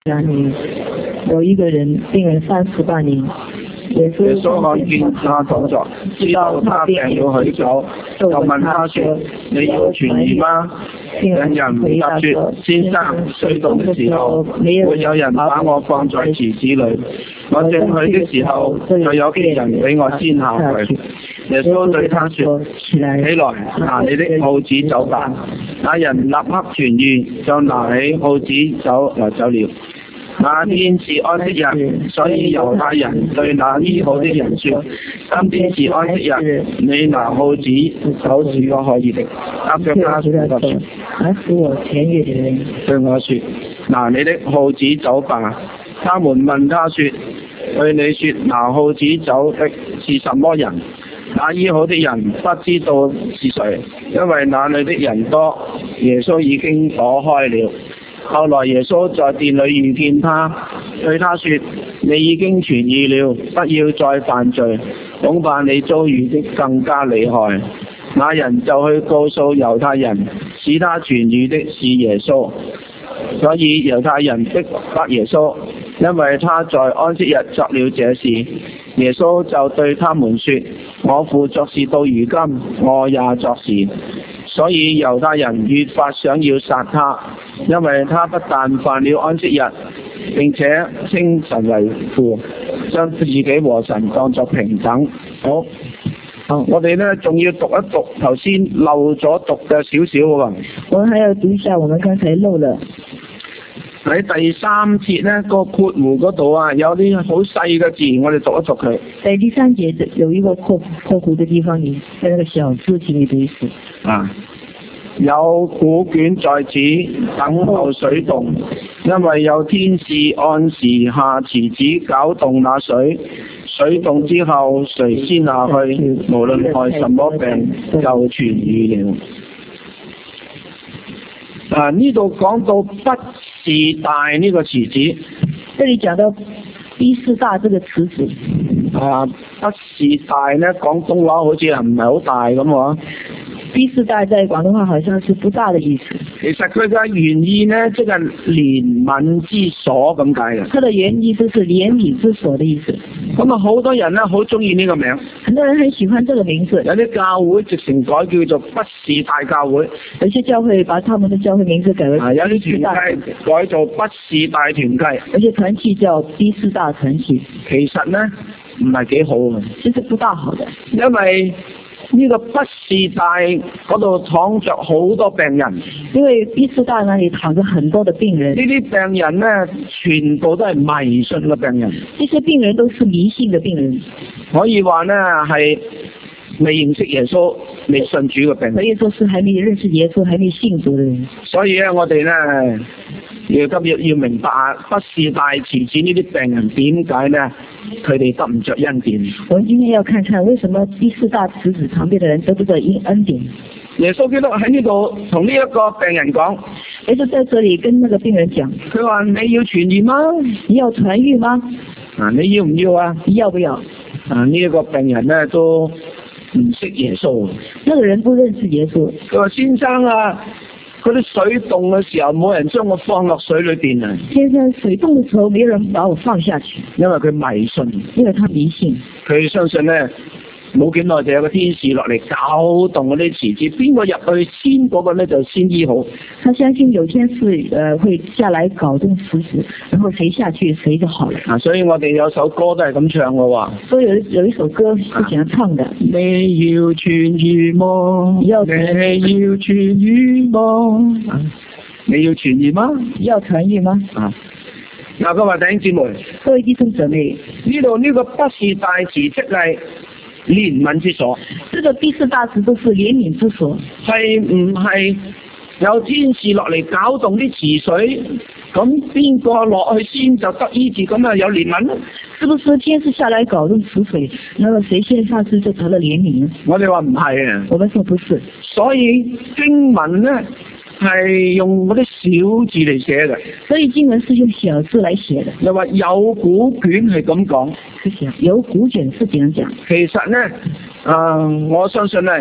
你有一个人病人38年，耶穌看見他動作，知道他病要許久，就問他說：你要痊癒嗎？病人回答說：先生，水動的時候，沒有人把我放在池子裏，我正去的時候，就有別人比我先下去。耶穌對他說：起來，拿你的號子走吧。那人立刻痊癒，就拿起號子走了。那天是安息日，所以猶太人對那醫好的人說：今天是安息日，你拿號子走是個可以的。他對他說：那使我痊癒的人對我說：拿你的號子走吧。他們問他說：對你說拿號子走的是什麼人？那醫好的人不知道是誰，因為那裏的人多。耶穌已經躲開了。後來耶穌在殿裏遇見他，對他說：你已經痊癒了，不要再犯罪，恐怕你遭遇的更加厲害。那人就去告訴猶太人，使他痊癒的是耶穌。所以猶太人逼迫耶穌，因為他在安息日作了這事。耶穌就對他們說：我父作事到如今，我也作事。所以猶太人越發想要殺他，因為他不但犯了安息日，並且稱神為父，將自己和神當作平等。好，我哋呢仲要讀一讀頭先漏咗讀嘅少少喎。 我們還要讀一下我們剛才漏了。 喺第3節呢個括弧嗰度啊，有啲好細嘅字，我哋讀一讀佢。 在第3節有一個括弧的地方，你在那個小字請你讀一次。 有古卷在此等候水動，因為有天使按時下池子攪動那水，水動之後誰先下去，無論害什麼病就痊癒了。呢度講到畢士大呢個池子， 這裡講到畢士大這個池子。 畢士大呢廣東話好似係唔係好大咁喎。 畢士大在廣東話好像是不大的意思。 其實佢嘅原意呢，即係憐憫之所咁解嘅。 它的原意就是憐憫之所的意思。 咁啊，好多人呢好中意呢個名。 很多人很喜歡這個名字。 有啲教會直情改叫做畢士大教會。 有些教會把他們的教會名字改為有啲團契改做畢士大團契。 有些團契叫畢士大團契。 其實呢唔係幾好嘅。 其實不大好的。因為呢個畢士大嗰度躺着好多病人， 因為畢士大那裡躺着很多的病人。 呢啲病人呢，全部都係迷信嘅病人。 這些病人都是迷信嘅病人， 可以話呢係未認識耶穌、未信主嘅病人。 可以說是還沒認識耶穌、還沒信主嘅人。 所以咧，我哋呢今日要明白畢士大池子呢啲病人點解呢？佢哋得唔着恩典。 我們今天要看看為什麼畢士大池子旁邊的人得不得恩典。 耶穌基督喺呢度同呢一個病人講， 耶穌在這裡跟那個病人講， 佢話你要痊癒嗎？ 你要痊癒嗎？ 你要唔要啊？ 你要不要？ 呢一個病人呢都唔識耶穌。 那個人不認識耶穌。 佢話先生啊，嗰啲水動嘅時候，冇人將我放落水裏邊啊！ 先生，水動嘅時候，沒人把我放下去。 因為佢迷信。 因為他迷信。佢相信呢，冇幾耐就有個天使落嚟攪動嗰啲池子，邊個入去先嗰個呢就先醫好。 他相信有天使會下來攪動池子，然後誰下去誰就好了。 所以我哋有首歌都係咁唱嘅喎。 所以有一首歌是這樣唱的。 你要痊癒嗎？你要痊癒嗎？你要痊癒嗎？ 要痊癒嗎？ 各位弟兄姊妹， 各位弟兄姊妹， 呢度呢個畢士大池即係憐憫之所。 這個畢士大池都是憐憫之所。 係唔係有天使落嚟攪動啲池水？咁邊個落去先就得醫治？咁啊有憐憫？ 是不是天使下來攪動池水，那麼誰先下去就得了憐憫？ 我哋話唔係啊。 我們說不是。所以經文呢係用嗰啲小字嚟寫嘅。 所以經文是用小字嚟寫的。 又話有古卷係咁講。 有古卷是這樣講。 其實呢，我相信呢，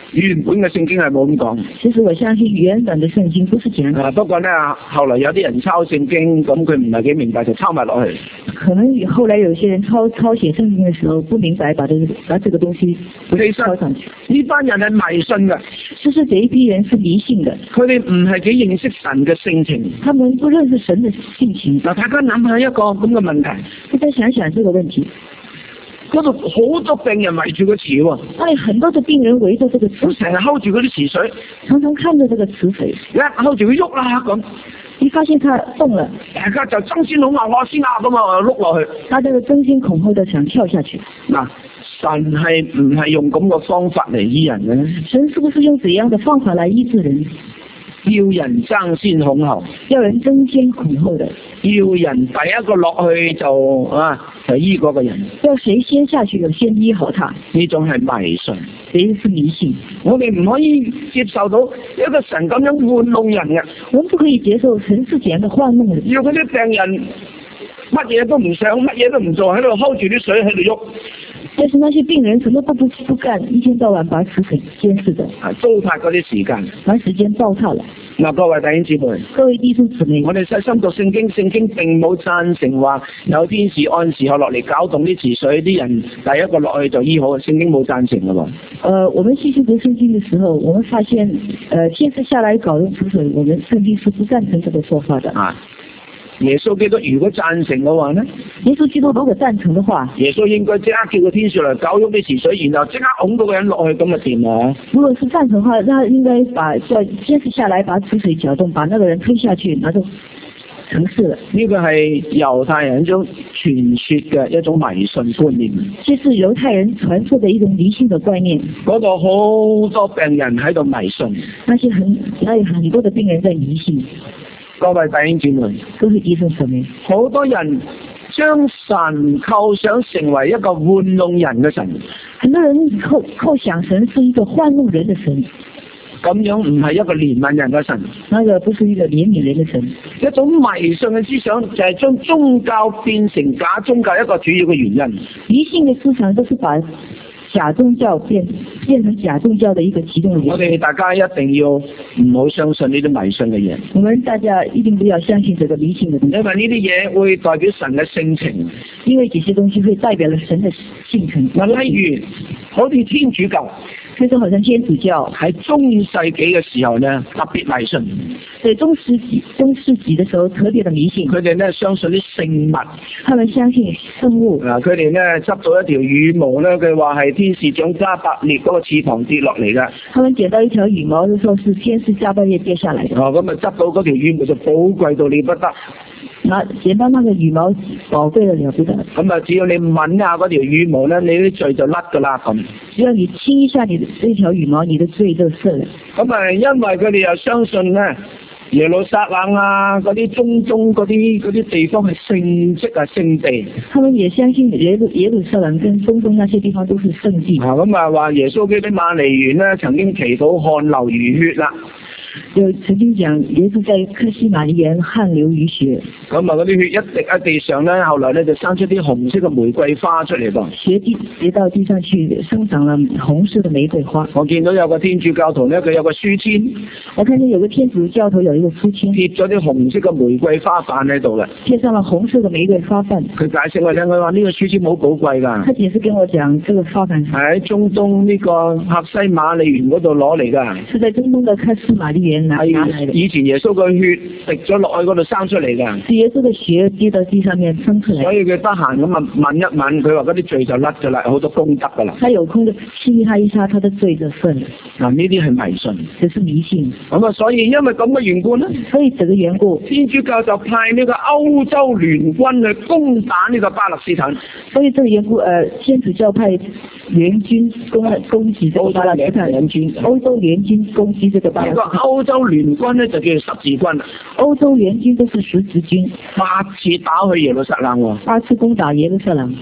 原本嘅聖經係冇咁講。 其實我相信原本的聖經不是這樣。 不過呢，後來有啲人抄聖經，咁佢唔係幾明白就抄埋落去。 可能後來有些人抄寫聖經嘅時候不明白，把這個東西抄上去。 呢班人係迷信嘅。 其實這一批人是迷信的。 佢哋唔係幾認識神嘅性情。 他們不認識神的性情。 嗱，大家諗下一個咁嘅問題。 大家想想這個問題。 嗰度好多病人圍住個池喎， 那裡很多的病人圍着這個池， 成日睺住嗰啲池水， 常常看着這個池水， 一睺住佢喐啦咁， 一發現它動了， 大家就爭先恐後我先咁啊碌落去， 大家就爭先恐後的想跳下去。 嗱，神係唔係用咁嘅方法嚟醫人嘅？ 神是不是用怎樣的方法來醫治人？ 要人爭先恐後， 要人爭先恐後的， 要人第一個落去就醫嗰個人， 要誰先下去就先醫好他， 呢種係迷信， 這是迷信。 我哋唔可以接受到一個神咁樣玩弄人嘅， 我們不可以接受神是這樣的玩弄人， 要嗰啲病人乜嘢都唔想，乜嘢都唔做，喺度睺住啲水喺度喐。 但是那些病人什麼都不幹，一天到晚把池水監視着， 糟蹋嗰啲時間， 把時間糟蹋了。 嗱，各位弟兄姊妹， 各位弟兄姊妹， 我哋細心讀聖經，聖經並冇贊成話有天使按時候落嚟攪動啲池水，啲人第一個落去就醫好，聖經冇贊成㗎喎。 我們細心讀聖經的時候，我們發現，天使下來攪動池水，我們聖經是不贊成這個說法的。 耶穌基督如果贊成嘅話呢？ 耶穌基督如果贊成的話， 耶穌應該即刻叫個天使嚟攪喐啲池水，然後即刻拱到個人落去咁嘅掂啊！ 如果是贊成的話，那應該叫天使下來把池水攪動，把那個人推下去，那就成事了。 呢個係猶太人一種傳說嘅一種迷信觀念。 這是猶太人傳說的一種迷信的觀念。 嗰度好多病人喺度迷信， 那有很多的病人在迷信。 各位弟兄姊妹， 各位弟兄姊妹， 好多人將神構想成為一個玩弄人嘅神， 很多人構想神是一個玩弄人的神， 咁樣唔係一個憐憫人嘅神， 那個不是一個憐憫人的神，一種迷信嘅思想就係將宗教變成假宗教一個主要嘅原因。 迷信嘅思想都是把假宗教變成假宗教的一個其中的原因。 我哋大家一定要唔好相信呢啲迷信嘅嘢。 我們大家一定不要相信這個迷信嘅東西， 因為呢啲嘢會代表神嘅性情。 因為這些東西會代表了神的性情。 例如，好似天主教， 所以說好像天主教喺中世紀嘅時候呢，特別迷信。 在中世紀的時候特別的迷信。 佢哋呢相信啲聖物， 他們相信聖物。 佢哋呢執到一條羽毛呢，佢話係天使長加百列嗰個翅膀跌落嚟㗎。 他們撿到一條羽毛，就說是天使加百列跌下來的。 咁啊執到嗰條羽毛就寶貴到了不得。 撿到那個羽毛寶貴得了不得。 咁啊，只要你吻下嗰條羽毛呢，你啲罪就甩㗎啦咁。 只要你親一下你的這條羽毛，你的罪就赦了。 咁啊，因為佢哋又相信呢，耶路撒冷啊，嗰啲中嗰啲地方係聖跡啊，聖地。他們也相信耶路撒冷跟中東那些地方都是聖地。 咁啊，話耶穌基督瑪利園呢曾經祈禱汗流如血啦。 就曾經講耶穌在客西馬尼園汗流如血。 咁啊，嗰啲血一滴喺地上咧，後來咧就生出啲紅色嘅玫瑰花出嚟噃。 血跌到地上去，生長了紅色的玫瑰花。 我見到有個天主教徒咧，佢有個書籤。 我看見有個天主教徒有一個書籤， 貼咗啲紅色嘅玫瑰花瓣喺度嘅。 貼上了紅色嘅玫瑰花瓣。 佢解釋我聽，佢話呢個書籤好寶貴㗎。 他解釋跟我講，這個花瓣係喺中東呢個客西馬利園嗰度攞嚟㗎。 是在中東的客西馬利園拿來的。 以前耶穌嘅血滴咗落去嗰度生出嚟㗎。 是耶穌嘅血滴到地上面生出嚟。所以佢得閒咁啊問一問，佢話嗰啲罪就甩咗啦，好多功德㗎啦。 他有空就親他一下，他的罪就赦了。 嗱，呢啲係迷信。 這是迷信。 咁啊，所以因為咁嘅緣故呢， 所以這個緣故， 天主教就派呢個歐洲聯軍去攻打呢個巴勒斯坦。 所以這個緣故，天主教派聯軍攻擊這個巴勒斯坦。歐洲聯軍攻擊這個巴勒斯坦。 歐洲聯軍呢就叫十字軍。 歐洲聯軍都是十字軍。 8次打去耶路撒冷喎。 8次攻打耶路撒冷。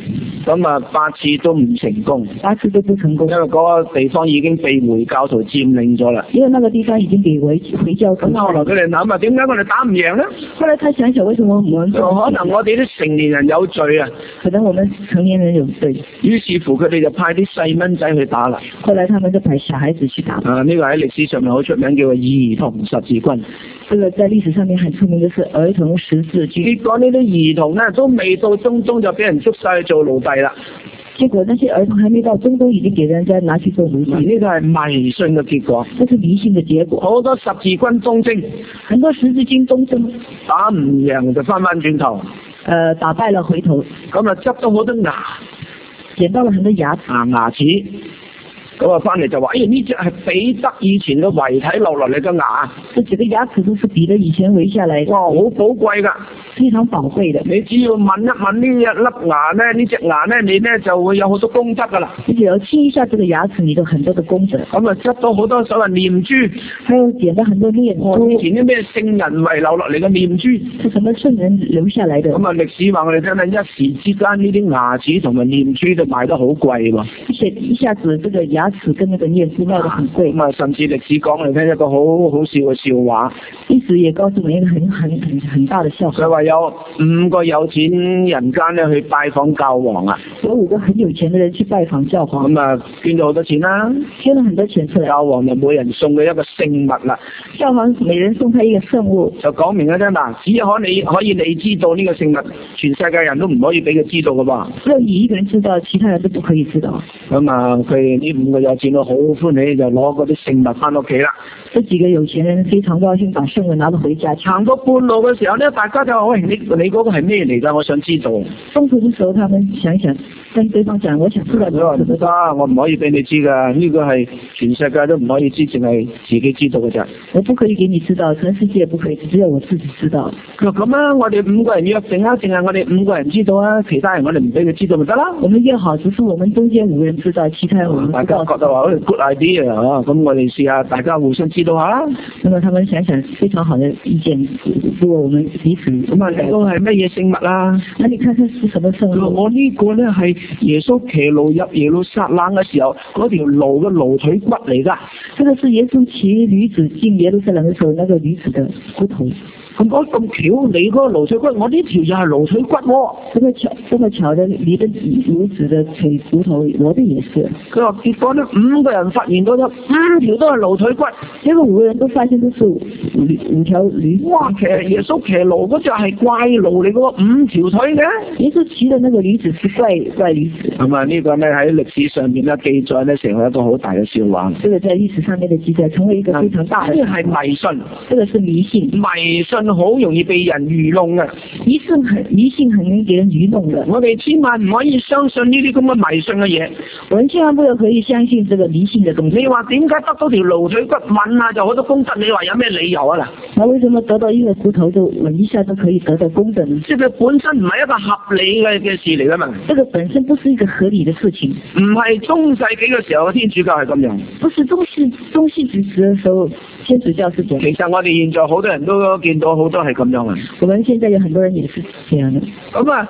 咁啊8次都唔成功 ，8次都不成功， 因為嗰個地方已經被回教徒佔領咗啦。 因為那個地方已經被回教徒。 咁後來佢哋諗啊，點解我哋打唔贏呢？ 後來他想想，為什麼我們可能我哋啲成年人有罪啊。 可能我們成年人有罪。 於是乎佢哋就派啲細蚊仔去打啦。 後來他們就派小孩子去打。 呢個喺歷史上面好出名，叫做兒童十字軍。 這個在歷史上面很出名，就是兒童十字軍。 結果呢啲兒童呢，都未到中東就俾人捉晒去做奴隸啦。 結果那些兒童還沒到中東，已經給人家拿去做奴隸。 呢個係迷信嘅結果。 這是迷信嘅結果。 好多十字軍東征， 很多十字軍東征， 打唔贏就翻轉頭。 打敗了回頭。 咁啊執到好多牙， 撿到了很多牙齒。咁啊翻嚟就話，呢隻係彼得以前嘅遺體落落嚟嘅牙。這幾個牙齒都是彼得以前遺下來。哇，好寶貴㗎。 非常寶貴的。 你只要問一問呢一粒牙咧，呢隻牙咧，你咧就會有好多功德㗎啦。 你只要清一下這個牙齒，你都很多的功德。 咁啊執到好多所謂念珠， 還有撿到很多念珠。 以前啲咩聖人遺留落嚟嘅念珠， 是什麼聖人留下來的？咁啊歷史話我哋聽聽，一時之間呢啲牙齒同埋念珠都賣得好貴喎。 而且一下子這個牙齒跟那個念珠賣得很貴。 咁啊甚至歷史講嚟聽一個好好笑嘅笑話。 歷史也告訴我們一個很大的笑話。 佢話有5個有錢人間咧去拜訪教皇啊。 有5個很有錢的人去拜訪教皇。 咁啊捐咗好多錢啦。 捐了很多錢出嚟。 教皇就每人送佢一個聖物啦。 教皇每人送他一個聖物。 就講明咗啫嗱，只可以你知道呢個聖物，全世界人都唔可以俾佢知道噶噃。 只有你一個人知道，其他人都不可以知道。 咁啊，佢呢5個有錢佬好歡喜，就攞嗰啲聖物翻屋企啦。 這幾個有錢人非常高興，把聖物拿到回家。 行到半路嘅時候咧，大家就話：喂，你嗰個係咩嚟㗎？我想知道。 中途嘅時候，他們想想跟對方講：我想知道。佢話唔得， 我唔可以俾你知㗎，呢個係全世界都唔可以知，淨係自己知道嘅啫。 我不可以給你知道，全世界不可以，只有我自己知道。 佢話咁啊，我哋5個人約定啊，淨係我哋5個人知道啊，其他人我哋唔俾佢知道咪得啦。 我們約好，只是我們中間5個人知道，其他人我們不知道。 大家覺得話good idea 啊，咁我哋試下大家互相知道下啦。 那麼他們想想非常好的意見，如果我們彼此咁啊， 呢個係乜嘢聖物啊？ 那你看看是什麼聖物？ 我呢個咧係耶穌騎驢入耶路撒冷嘅時候嗰條驢嘅驢腿骨嚟㗎。 這個是耶穌騎驢子進耶路撒冷嘅時候，那個驢子的骨頭。 咁巧，你嗰個驢腿骨，我呢條又係驢腿骨喎。 這麼巧的，你的驢子的腿骨頭，我的也是。 佢話結果呢5個人發現到咗5條都係驢腿骨， 結果5個人都發現都是5條驢。 哇！其實耶穌騎驢嗰隻係怪驢嚟嘅喎，5條腿嘅。 耶穌騎的那個驢子是怪驢子。 咁啊，呢個呢喺歷史上面咧記載呢成為一個好大嘅笑話。 這個在歷史上面的記載成為一個非常大的。 呢個係迷信， 這個是迷信。 迷信好容易被人愚弄嘅。 迷信很容易給人愚弄的。 我哋千萬唔可以相信呢啲咁嘅迷信嘅嘢。 我們千萬不能可以相信這個迷信嘅東西。 你話點解得到條驢腿骨吻下就好多功德？你話有咩理由啊嗱？ 那為什麼得到一個骨頭就吻一下就可以得到功德呢？ 即係本身唔係一個合理嘅事嚟噶嘛？ 這個本身不是一個合理的事情。 唔係中世紀嘅時候嘅天主教係咁樣。 不是中世紀嘅時候天主教是這樣。 其實我哋現在好多人都見到好多係咁樣啊。 我們現在有很多人也是這樣的。 咁啊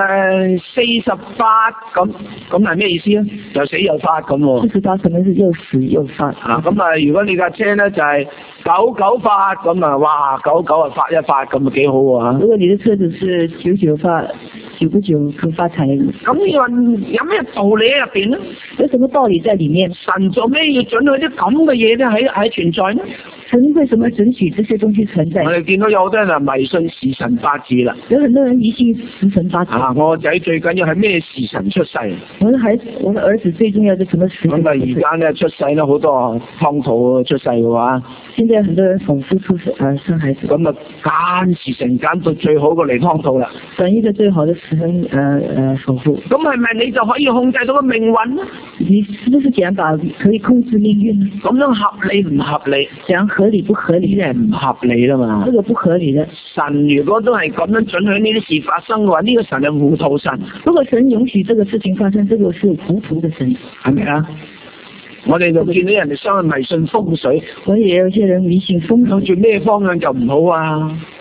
，48咁係咩意思啊？又死又發咁喎。 48可能是又死又發。 咁啊，如果你架車咧就係99發咁啊，哇，99啊發一發咁啊幾好喎。 如果你的車子是99發，9不9可發財。 咁你話有咩道理喺入邊呢？ 有什麼道理在裡面？ 神做咩要准許啲咁嘅嘢咧喺存在呢？ 神為什麼准許這些東西存在？ 我哋見到有好多人係迷信時辰八字啦。 有很多人迷信時辰八字。 我仔最緊要係咩時辰出世？ 我的兒子最重要係什麼時辰？ 咁啊，而家咧出世咧好多湯土出世嘅話。 現在很多人剖腹出生孩子。 咁啊，揀時辰揀到最好嘅嚟湯土啦。 選一個最好的時辰剖腹。 咁係咪你就可以控制到個命運呢？ 你是不是講法可以控制命運呢？ 咁樣合理唔合理？ 講合理不合理？ 係唔合理啦嘛。 這個不合理的。 神如果都係咁樣准許呢啲事發生嘅話，呢個神係糊塗神。 如果神允許這個事情發生，這個是糊塗的神， 係咪啊？我哋就見到人哋相信迷信風水， 我也有些人迷信風水， 向住咩方向就唔好啊？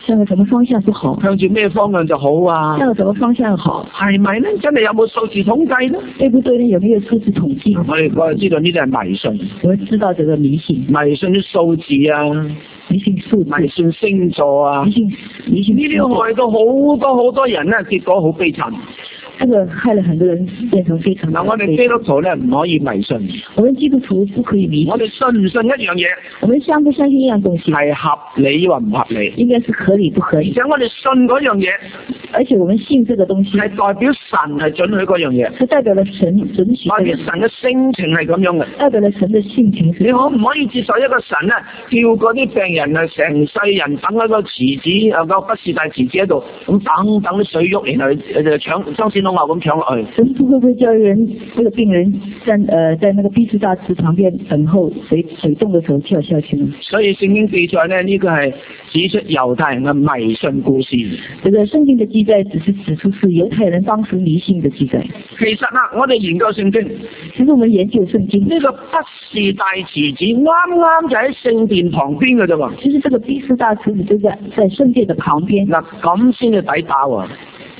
向着什麼方向是好？ 向住咩方向就好啊？ 向着什麼方向好？ 係咪咧？真係有冇數字統計咧？ 對不對呢？有沒有數字統計？ 我哋知道呢啲係迷信。 我們知道這個迷信。 迷信啲數字啊， 迷信數字， 迷信星座啊， 迷信呢啲害到好多人咧，結果好悲慘。 這個害了很多人變成非常。 嗱，我哋基督徒咧唔可以迷信。 我們基督徒不可以迷信。 我哋信唔信一樣嘢？ 我們相不相信一樣東西？ 係合理或唔合理？ 應該是合理不合理？ 而且我哋信嗰樣嘢， 而且我們信這個東西係代表神係准許嗰樣嘢， 是代表了神准許。 代表神嘅性情係咁樣嘅。 代表了神嘅性情。 你可唔可以接受一個神咧，叫嗰啲病人啊，成世人等喺個池子啊，個不是大池子喺度咁等啲水喐，然後就將錢窿牛咁搶落去？ 神父會不會叫人那個病人在那個畢士大池旁邊等候水動的時候跳下去呢？所以聖經記載呢，呢個係指出猶太人嘅迷信故事。 這個聖經的記載只是指出是猶太人當時迷信的記載。 其實啊，我哋研究聖經， 其實我們研究聖經， 呢個畢士大池子啱啱就喺聖殿旁邊嘅啫喎。 其實這個畢士大池子就在聖殿的旁邊。 嗱，咁先至抵打喎。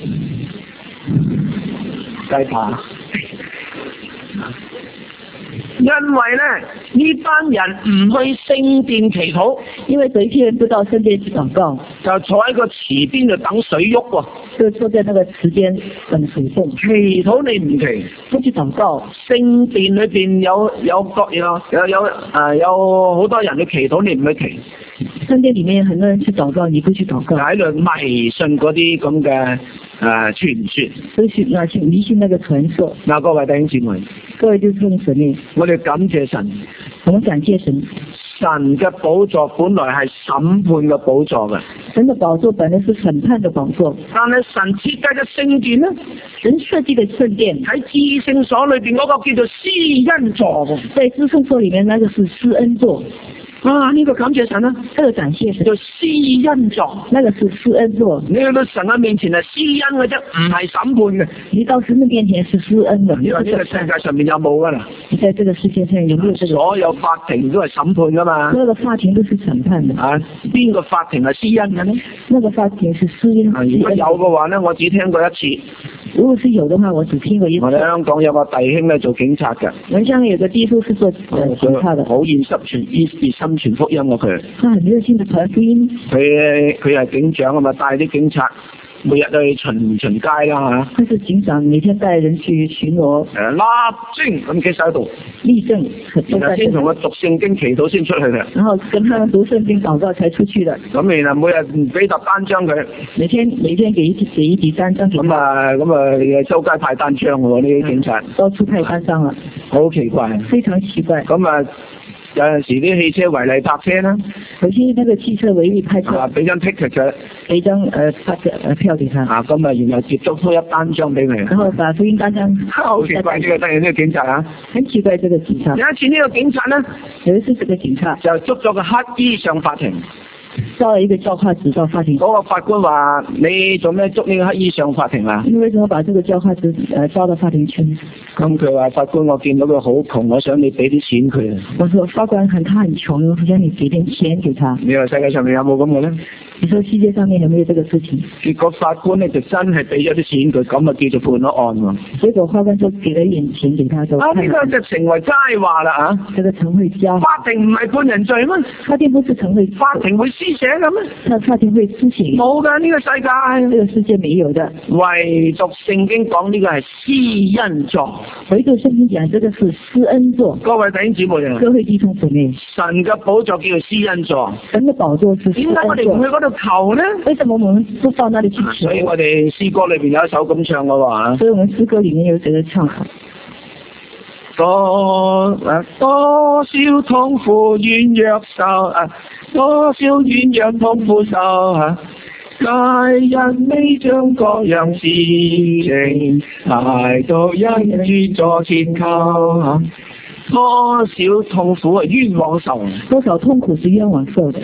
抵打，因為咧呢班人唔去聖殿祈禱， 因為這一批人不到聖殿去禱告， 就坐喺個池邊度等水喐喎， 就坐在那個池邊等水動。 祈禱你唔祈， 不去禱告。 聖殿裏邊有好多人去祈禱，你唔去祈。 聖殿裡面有很多人去禱告，你不去禱告， 喺度迷信嗰啲咁嘅傳說， 都去迷信那個傳說。 嗱，各位弟兄姊妹， 各位弟兄姊妹， 我哋感謝神， 我們感謝神。 神嘅寶座本來係審判嘅寶座嘅， 神嘅寶座本來是審判嘅寶座， 但係神設計嘅聖殿呢， 神設計嘅聖殿喺至聖所裏邊嗰個叫做施恩座， 在至聖所裡面那個是施恩座。 啊！呢個感謝神啦， 呢個感謝神， 叫施恩座， 那個是施恩座。 你去到神嘅面前係施恩嘅啫，唔係審判嘅。 你到神嘅面前是施恩嘅。 你話呢個世界上面有冇噶啦？ 你在這個世界上有沒有這個？ 所有法庭都係審判噶嘛？ 所有嘅法庭都是審判嘅。 啊，邊個法庭係施恩嘅呢？ 那個法庭是施恩。 如果有嘅話呢，我只聽過一次。 如果是有的話，我只聽過一次。 我哋香港有個弟兄咧做警察嘅。 我哋香港有個弟兄是做警察嘅。 好熱心傳福音嘅佢。 他很熱心的傳福音。 佢係警長啊嘛，帶啲警察每日去巡街啦嚇。 佢是警長，每天帶人去巡邏。 立正咁企晒喺度。 立正。 然後先同佢讀聖經祈禱先出去嘅。 然後跟他們讀聖經禱告才出去的。 咁然後每日俾沓單張佢。每天給一疊單張。咁啊周街派單張喎呢啲警察。到處派單張啦。好奇怪。非常奇怪。咁啊。有陣時啲汽車違例泊車啦， 有些那個汽車違例泊車， 俾張 ticket 佢， 俾張票給他， 咁然後接觸多一單張俾佢， 然後把福音單張， 好奇怪呢個警察啊， 很奇怪這個警察。 有一次呢個警察呢， 有一次這個警察就捉咗個乞衣上法庭。 招了一個叫花子到法庭。 嗰個法官話：你做咩捉呢個乞衣上法庭啊？ 你為什麼把這個叫花子招到法庭去？ 咁佢話：法官，我見到佢好窮，我想你俾啲錢佢。我說法官他很窮，我想你給點錢給他。 你話世界上面有冇咁嘅咧？ 你說世界上面有沒有這個事情？ 結果法官呢就真係俾咗啲錢佢，咁啊叫做判咗案喎。 結果法官就給了一點錢給他，就呢個就成為佳話啦啊！ 這個成為佳話。 法庭唔係判人罪咩？ 法庭不是成為， 法庭會施捨嘅咩？ 法庭會施捨？冇㗎，呢個世界， 這個世界沒有的。 唯獨聖經講呢個係施恩座。 唯獨聖經講這個是施恩座。 各位弟兄姊妹啊， 各位弟兄姊妹， 神嘅寶座叫做施恩座。 神嘅寶座是施恩座。點解我哋唔去嗰度求呢？為什麼我們不到那裡去求？ 所以我哋詩歌裏邊有一首咁唱嘅話。 所以我們詩歌裡面有這個唱法。 多少痛苦軟弱受多少軟弱痛苦受皆因你將各樣事情帶到恩主座前求。多少痛苦係冤枉受， 多少痛苦是冤枉受的。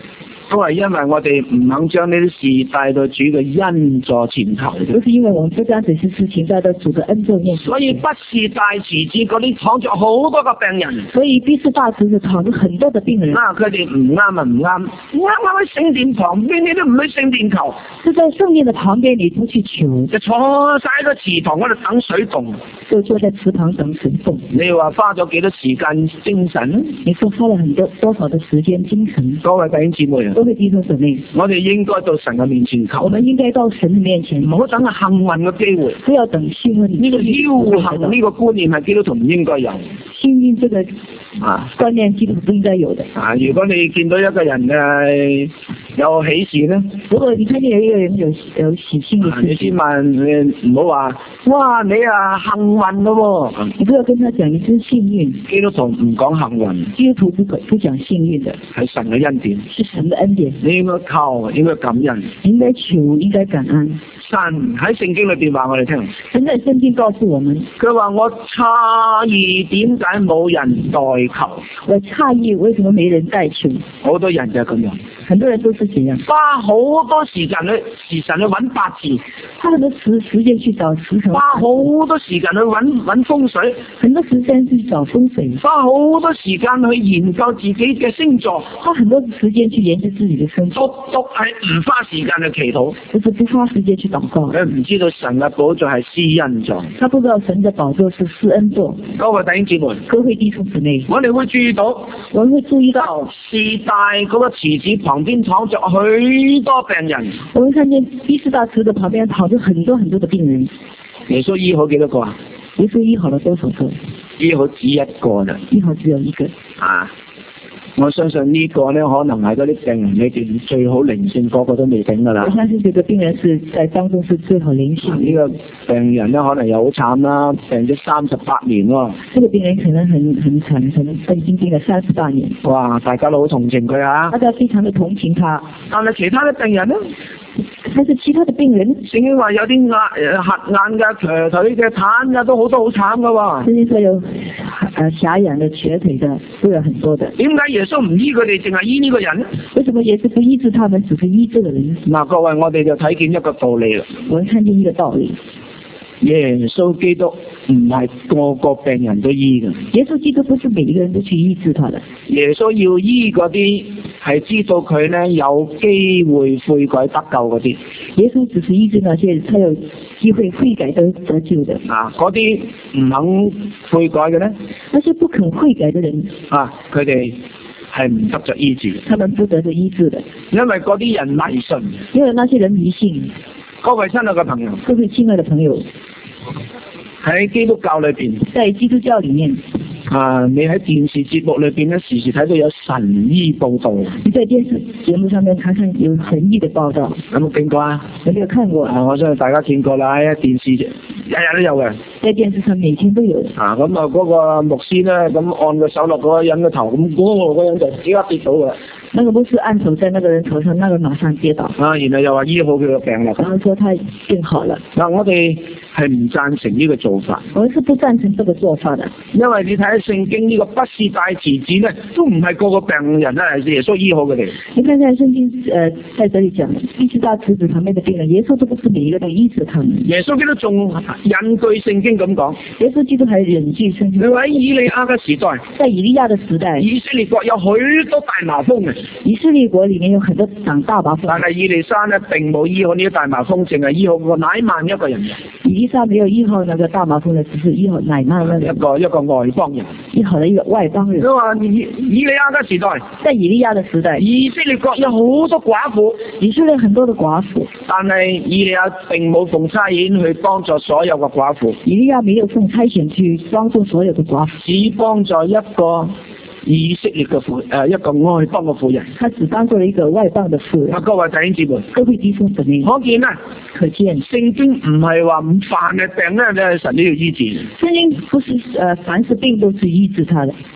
都係因為我哋唔肯將呢啲事帶到主嘅恩座前頭。 都是因為我們不將這些事情帶到主嘅恩座面前。 所以畢士大池子嗰啲躺着好多個病人。 所以畢士大池子躺着很多的病人。 佢哋唔啱啊，唔啱喺聖殿旁邊，你都唔去聖殿求。 就在聖殿的旁邊，你不去求， 就坐晒喺個祠堂嗰度等水動。 就坐在祠堂等水動。 你話花咗幾多時間精神？ 你說花了多少的時間精神？ 各位弟兄姊妹， 各位弟兄姊妹， 我哋應該到神嘅面前求。 我們應該到神嘅面前， 唔好等個幸運嘅機會。 不要等幸運。 呢個僥倖呢個觀念係基督徒唔應該有。 幸運這個觀念基督徒不應該有的。 如果你見到一個人有喜事咧， 如果你看見有一個人有喜慶嘅事， 你先問，你唔好話，哇你幸運咯喎。 你不要跟他講你真幸運。基督徒唔講幸運。 基督徒不講幸運的， 係神嘅恩典。 是神嘅恩典。 你應該求，應該感恩。 應該求，應該感恩。 神喺聖經裏邊話我哋聽。 神在聖經告訴我們， 佢話我詫異點解冇人代求。 我詫異為什麼沒人代求。 好多人就係咁樣。 很多人都是這樣， 花好多時間去揾八字， 花很多時間去找時辰， 花好多時間去揾風水， 很多時間去找風水， 花好多時間去研究自己嘅星座， 花很多時間去研究自己的星座， 都係唔花時間去祈禱， 就是不花時間去禱告。 佢唔知道神嘅寶座係施恩座， 他不知道神嘅寶座是施恩座。 各位弟兄姊妹， 各位弟兄姊妹， 我哋會注意到， 我們會注意到士大嗰個池子旁邊躺着許多病人。 我們看見畢士大池的旁邊躺着很多很多的病人。 耶穌醫好幾多個啊？ 耶穌醫好了多少個？ 醫好只一個啦。 醫好只有一個。 我相信呢個呢，可能係嗰啲病人裏邊最好靈性，個個都未頂噶啦。 我相信這個病人是在當中是最好靈性。 呢個病人呢，可能又好慘啦，病咗38年喎。 這個病人可能很慘，可能已經病了38年。 哇！大家都好同情佢啊！ 大家非常的同情他。但係其他的病人呢？但是其他的病人， 聖經話有啲瞎眼嘅、瘸腿嘅、癱嘅都好多好慘噶喎。 聖經說有瞎眼嘅、瘸腿嘅都有很多的。點解耶穌唔醫佢哋，淨係醫呢個人？為什麼耶穌不醫治他們，只是醫這個人？嗱， 各位，我哋就睇見一個道理啦。 我們看見一個道理。 耶穌基督唔係個個病人都醫嘅。 耶穌基督不是每一個人都去醫治他的。 耶穌要醫嗰啲係知道佢呢有機會悔改得救嗰啲。 耶穌只是醫治那些他有機會悔改得救的。 嗰啲唔肯悔改嘅呢？ 那些不肯悔改的人佢哋係唔得着醫治。 他們不得着醫治的。 因為嗰啲人迷信。 因為那些人迷信。 各位親愛嘅朋友， 各位親愛的朋友， 喺基督教裏邊， 在基督教裏面， 你喺電視節目裏邊咧，時時睇到有神醫報道。 你在電視節目上面常常有神醫的報道， 有冇見過啊？ 有沒有看過？ 我相信大家見過啦，喺電視日日都有嘅。 在電視上每天都有。 咁嗰個牧師咧，咁按個手落嗰個人嘅頭，咁嗰個人就即刻跌倒嘅。 那個牧師按手在那個人頭上，那個馬上跌倒。 然後又話醫好佢個病啦。 然後說他病好了。 我哋係唔贊成呢個做法。 我們是不贊成這個做法的。 因為你睇下聖經呢個畢士大池子咧，都唔係個個病人咧係耶穌醫好佢哋。你看看聖經在這裡講畢士大池子旁邊的病人，耶穌都不是每一個都醫治他們。耶穌基督仲引據聖經咁講。耶穌基督係引據聖經。你話喺以利亞嘅時代，在以利亞嘅時代，以色列國有許多大麻風嘅。以色列國裡面有很多長大麻風。但係以利沙呢並冇醫好呢啲大麻風，淨係醫好個乃縵一個人。以利沙沒有醫好那個大麻風呢，只是醫好乃縵那個一個外邦人。醫好了一個外邦人。佢話以利亞嘅時代，在以利亞嘅時代，以色列國有好多寡婦，以色列很多的寡婦。但係以利亞並冇奉差遣去幫助所有嘅寡婦。以利亞沒有奉差遣去幫助所有嘅寡婦，只幫助一個以色列嘅一個外邦嘅婦人。他只幫助了一個外邦嘅婦人。各位弟兄姊妹，各位弟兄姊妹，可見啊，可見聖經唔係話唔凡嘅病咧，神都要醫治。聖經不是凡是病都是醫治他的。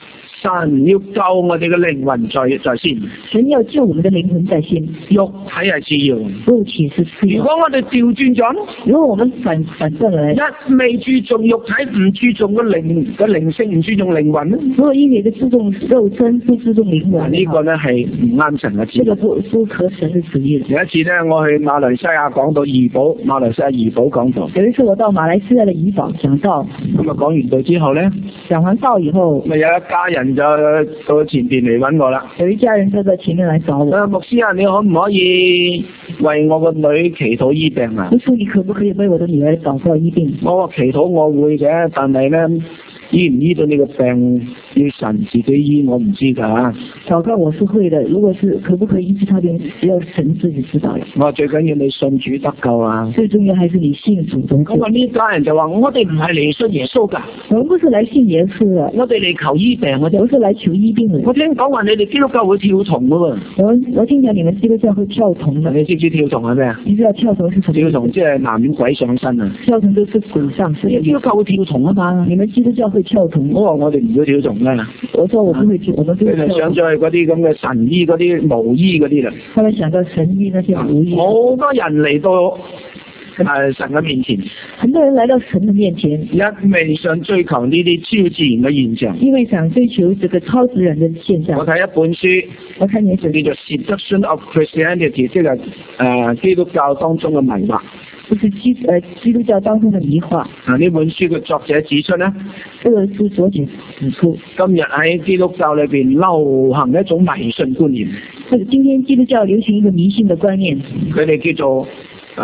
神要救我哋嘅靈魂在先， 神要救我們的靈魂在先， 肉體係次要， 肉體是次要。 如果我哋調轉咗， 如果我們反過來， 一味注重肉體，唔注重個靈性，唔注重靈魂咧， 如果一味的注重肉身，不注重靈魂， 呢個咧係唔啱神嘅旨意。 這個不合神嘅旨意。 有一次咧，我去馬來西亞講到怡保，馬來西亞怡保講道。 有一次我到馬來西亞嘅怡保講道， 咁啊講完道之後咧， 講完道以後， 咪有一家人就到前邊嚟揾我啦。 有一家人就在前面來找我。 牧師啊，你可唔可以為我個女祈禱醫病啊？ 牧師，你可不可以為我的女兒禱告醫病？ 我話祈禱我會嘅，但係咧醫唔醫到你個病，要神自己醫，我唔知㗎。 禱告我是會的，如果是可不可以醫治他病，要神自己知道。 我話最緊要你信主得救啊！ 最重要還是你信主得救。 咁啊呢家人就話：我哋唔係嚟信耶穌㗎， 我們不是來信耶穌的， 我哋嚟求醫病，我哋不是來求醫病的。 我聽講話你哋基督教會跳童㗎喎。 我聽講你們基督教會跳童的。 你知唔知跳童係咩啊？ 你知道跳童是什麼？ 跳童即係男人鬼上身啊！ 跳童就是鬼上身。 基督教會跳童啊嘛？ 你們基督教會跳童？ 我哋唔會跳童啦。 我說我不會跳，我們不會跳。 你想咗去嗰啲咁嘅神醫嗰啲巫醫嗰啲啦。 他們想到神醫那些巫醫。 好多人嚟到神嘅面前。 很多人來到神嘅面前， 一味想追求呢啲超自然嘅現象。 因為想追求這個超自然嘅現象。 我睇一本書， 我看你叫做《Seduction of Christianity》，即係基督教當中嘅迷惑。 就是基督教當中的迷惑。 呢本書嘅作者指出呢， 這個書作者指出， 今日喺基督教裏邊流行一種迷信觀念。 今天基督教流行一個迷信的觀念， 佢哋叫做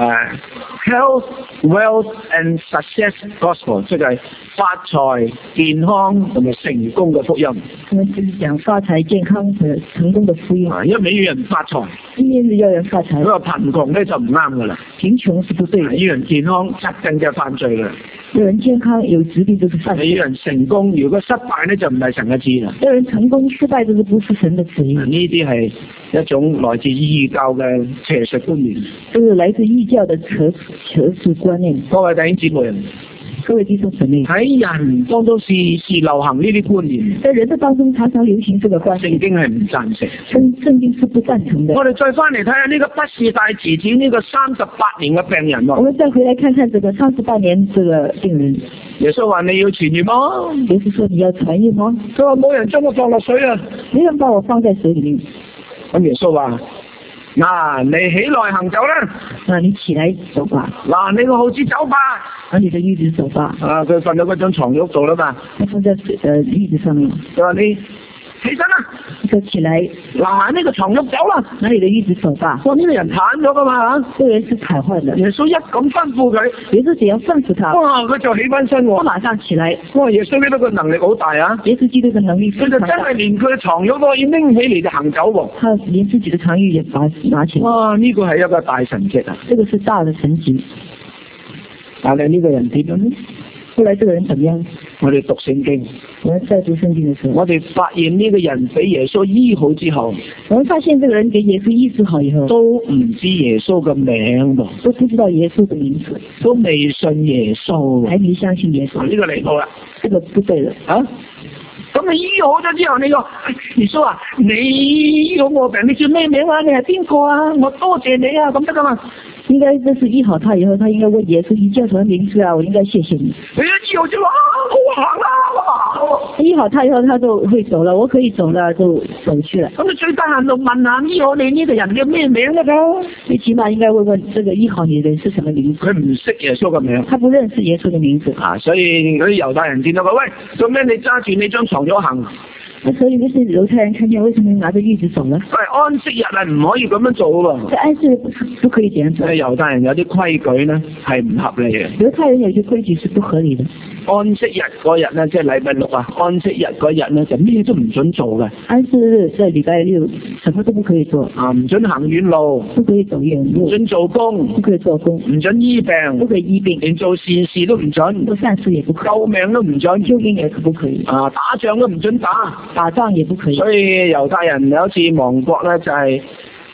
Health, Wealth and Success Gospel， 即係發財、健康同埋成功嘅福音。 佢們就是講發財、健康和成功的福音。 一味要人發財， 一味要人發財。 嗰個貧窮咧就唔啱噶啦。 貧窮是不對的。 要人健康，疾病就犯罪啦。 要人健康有疾病就是犯罪。 要人成功，如果失敗咧就唔係神嘅旨意啦。 要人成功失敗就是不是神的旨意。 呢啲係一種來自異教嘅邪術觀念。 就是來自異教的邪術觀念。 各位弟兄姊妹， 各位弟兄姊妹， 喺人當中時流行呢啲觀念， 在人的當中常常流行這個觀念。 聖經係唔贊成。 聖經是不贊成的。 我哋再翻嚟睇下呢個畢士大池子呢個38年嘅病人。 我們再回來看看這個38年這個病人。 耶穌話你要傳染嗎？ 耶穌說你要傳染嗎？ 佢話冇人將我放落水啊！ 沒人把我放在水裏面。 咁耶穌話：嗱，你起來行走啦！ 嗱，你起來走吧。 嗱，你個孩子走吧。 你的褥子走吧。 佢瞓到嗰張床褥度啦嘛。 佢瞓在褥子上面。 佢話你起身啦， 就起來。 嗱，呢個床褥走啦， 拿你的褥子走吧。 哇，呢個人癱咗噶嘛？ 呢個人是癱瘓的。 耶穌一咁吩咐佢， 耶穌這樣吩咐他， 哇，佢就起翻身喎。 他馬上起來。 哇，耶穌基督嘅能力好大啊！ 耶穌基督嘅能力， 佢就真係連佢嘅床褥都可以拎起嚟就行走喎。 他連自己嘅床褥也把拿起來。 哇，呢個係一個大神蹟啊！ 這個是大的神蹟。 但係呢個人點樣呢？ 後來這個人怎麼樣？ 我哋讀聖經， 我們在讀聖經的時候， 我哋發現呢個人俾耶穌醫好之後， 我們發現這個人給耶穌醫治好以後， 都唔知耶穌嘅名噃， 都不知道耶穌的名字， 都未信耶穌， 還沒相信耶穌。 呢個離譜啦， 這個不對了啊！ 咁你醫好咗之後，你話耶穌啊，你醫好我病，你叫咩名啊？你係邊個啊？我多謝你啊，咁得噶嘛？ 應該這是醫好他以後，他應該問耶穌：你叫什麼名字啊？我應該謝謝你。 你一醫好就話好行啦， 醫好他以後，他就會走了，我可以走了，就走去了。 咁你最低限度問下醫好你呢個人叫咩名得噶？ 你起碼應該問問這個醫好你的人是什麼名字？ 佢唔識耶穌嘅名， 他不認識耶穌的名字啊，所以嗰啲猶太人見到佢，喂，做咩你揸住你張床咗行？ 所以那些猶太人看見，為什麼拿着褥子走呢？ 喂，安息日係唔可以咁樣做喎。 在安息日不可以這樣做。 猶太人有啲規矩呢係唔合理嘅。 猶太人有些規矩是不合理的。 安息日嗰日呢，即係禮拜六啊，安息日嗰日呢，就咩都唔准做嘅。 安息日在禮拜六，什麼都不可以做。 啊，唔准行遠路， 不可以走遠路。 唔准做工， 不可以做工。 唔准醫病， 不可以醫病。 連做善事都唔准， 做善事也不可以。 救命都唔准， 救命也不可以。 啊，打仗都唔准打， 打仗也不可以。 所以猶太人有一次亡國咧，就係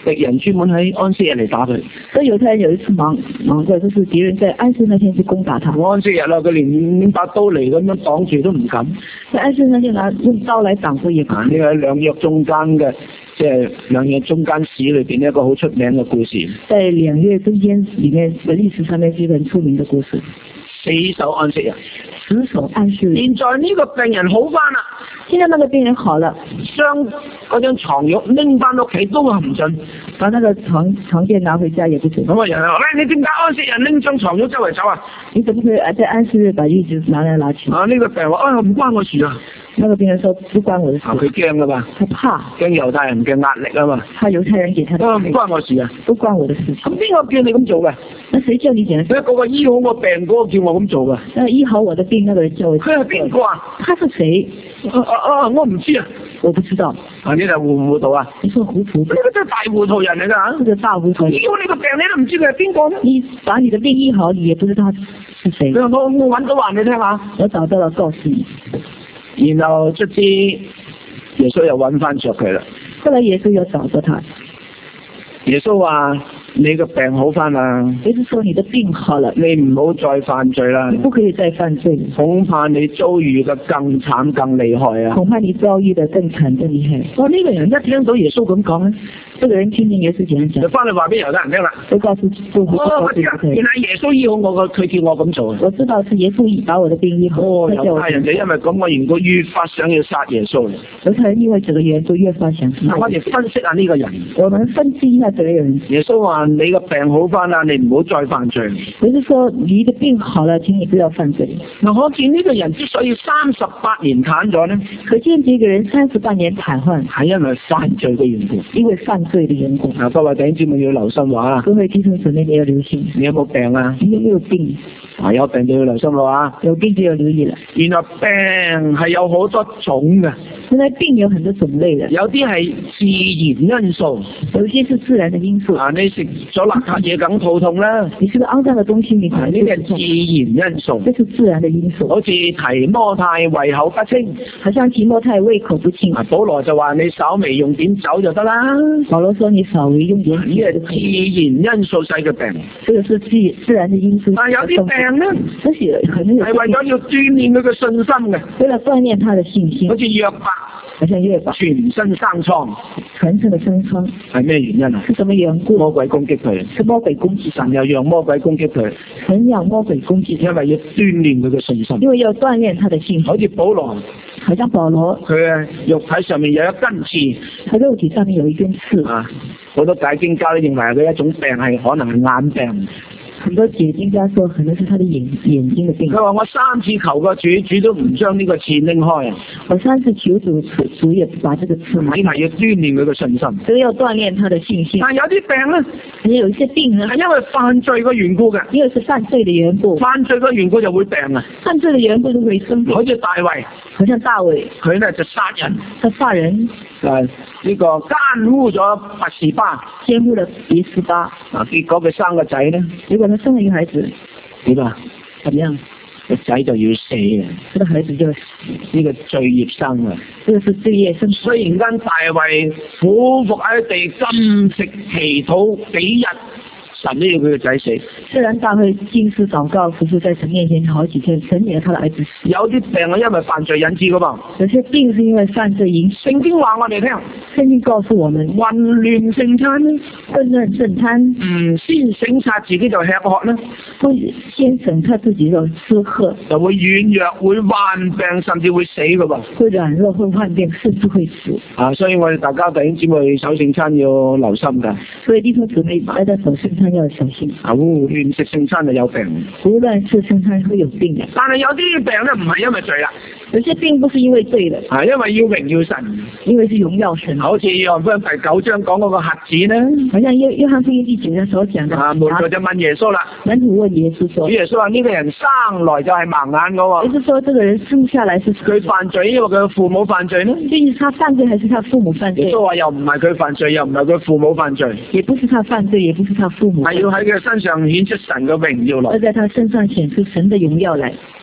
敵人專門喺安息日嚟打佢。 所以猶太人有一次忙着，就是敵人在安息那天去攻打他。 安息日啦，佢連把刀嚟咁樣擋住都唔敢。 在安息那天用刀嚟擋住也不敢。 呢個喺兩約中間嘅，即係兩約中間史裏邊一個好出名嘅故事。 在兩約中間裏面嘅歷史上面是一個很出名嘅故事。 死守安息日。 死守安息日。 現在呢個病人好翻啦， 現在那個病人好了， 將嗰張床褥拎翻屋企都唔準， 把那個床墊拿回家也不準。 咁啊人話：喂，你點解安息日拎張床褥周圍走啊？ 你怎麼可以在安息日把褥子拿來拿去？ 呢個病人話：唔關我事啊。 那個病人說不關我的事。 佢驚噶嘛？ 他怕。 驚猶太人嘅壓力啊嘛。 怕猶太人給他的。 唔關我事啊。 不關我的事情。 咁邊個叫你咁做嘅？ 那誰叫你點？ 嗰個醫好我病嗰個叫我咁做嘅。 那醫好我的病那個人叫我。 佢係邊個啊？ 他是誰？ 我唔知啊。 我不知道。 你哋糊唔糊塗啊？ 你說糊塗？ 呢個真係大糊塗人嚟㗎。 這個大糊塗。 醫好你個病你都唔知佢係邊個咩？ 你把你的病醫好，你也不知道他是誰。 我揾到話你聽下。 我找到了，告訴你。 然後卒之耶穌又揾翻着佢啦。 後來耶穌又找咗他。 耶穌話：你個病好翻啦。 耶穌說：你的病好了， 你唔好再犯罪啦。 你不可以再犯罪。 恐怕你遭遇嘅更慘更厲害啊！ 恐怕你遭遇的更慘更厲害。哇！呢個人一聽到耶穌咁講咧，這個人聽見耶穌點樣講， 就翻嚟話俾猶太人聽啦。 都告訴原來耶穌醫好我佢叫我咁做。 我知道是耶穌把我的病醫好。 猶太人就因為咁嘅緣故，越發想要殺耶穌。 猶太人因為這個緣故越發想殺。 我哋分析下呢個人。 我們分析一下這個人。 耶穌話：你個病好翻啦，你唔好再犯罪。 耶穌說：你的病好了，請你不要犯罪。 嗱，可見呢個人之所以38年癱咗呢， 可見這個人38年癱瘓， 係因為犯罪嘅緣故。 因為犯罪的緣故。 各位弟兄姊妹要留心話。 各位弟兄姊妹你要留心。 你有冇病啊？ 你有沒有病？ 有病就要留心咯。 有病就要留意啦。 原來病係有好多種嘅。 原來病有很多種類嘅。 有啲係自然因素。 有些是自然的因素。 你食咗邋遢嘢梗肚痛啦。 你食個骯髒的東西，你可能就肚痛。呢啲係自然因素。 這是自然的因素。 好似提摩太胃口不清。 好像提摩太胃口不清。 保羅就話你稍微用點酒就得啦。 保羅說你稍微用點酒。 呢係自然因素使嘅病。 這個是自然的因素。 但有啲病呢， 係為咗要鍛鍊佢嘅信心嘅。 為了鍛鍊他的信心。 好似約伯。 好像約伯。 全身生瘡。 全身的生瘡。 係咩原因啊？ 是什麼緣故？ 魔鬼攻擊佢。 是魔鬼攻擊。 神又讓魔鬼攻擊佢。 神讓魔鬼攻擊。 因為要鍛鍊佢嘅信心。 因為要鍛鍊他的信心。 好似保羅。 好像保羅。 佢嘅肉體上面有一根刺。 佢肉體上面有一根刺。 好多解經家都認為佢一種病係可能係眼病。 很多解經家說可能是他的眼睛的病。 佢話我3次求過主，主都唔將呢個刺拎開。 我3次求主也不把這個刺拿開。 你係要鍛鍊佢嘅信心。 所以要鍛鍊他的信心。 但有啲病呢， 你有一些病呢，係因為犯罪嘅緣故嘅。 因為是犯罪的緣故。 犯罪嘅緣故就會病啊。 犯罪的緣故就會生病。 好似大衛。 好像大衛。 佢呢就殺人。 他殺人。 呢個奸污咗拔示巴。 奸污了別是巴。 結果佢生個仔呢， 結果他生了一個孩子。 點啊？ 怎麼樣？ 個仔就要死啊！ 這個孩子就呢個罪孽生啊！ 這個是罪孽生。 雖然間大衛俯伏喺地禁食祈禱幾日，神都要佢個仔死。 雖然大衛禁食禱告，服侍在神面前好幾天，神也要他的兒子死。 有啲病係因為犯罪引致噶嘛？ 有些病是因為犯罪引致。聖經話我哋聽，聖經告訴我們， 混亂聖餐呢？ 混亂聖餐， 先省察自己就吃喝呢？ 不先省察自己就吃喝， 就會軟弱，會患病，甚至會死噶噃。 會軟弱，會患病，甚至會死。 所以我哋大家弟兄姊妹守聖餐要留心噶。 所以弟兄姊妹大家守聖餐要小心。 胡亂食聖餐就有病。 胡亂食聖餐會有病嘅。 但係有啲病咧唔係因為罪啦。 有些病不是因為罪的， 因為要榮耀神， 因為是榮耀神。好似約翰福音第9章講嗰個瞎子呢， 好像約翰福音第9章所講的。 門徒就問耶穌啦， 門徒問耶穌說， 主耶穌話呢個人生來就係盲眼噶喎。 也就是說，這個人生下來是佢犯罪，因為佢父母犯罪呢？ 即是他犯罪，還是他父母犯罪？ 耶穌話又唔係佢犯罪，又唔係佢父母犯罪， 也不是他犯罪，也不是他父母犯罪， 係要喺佢身上顯出神嘅榮耀來。 而在他身上顯出神的榮耀來。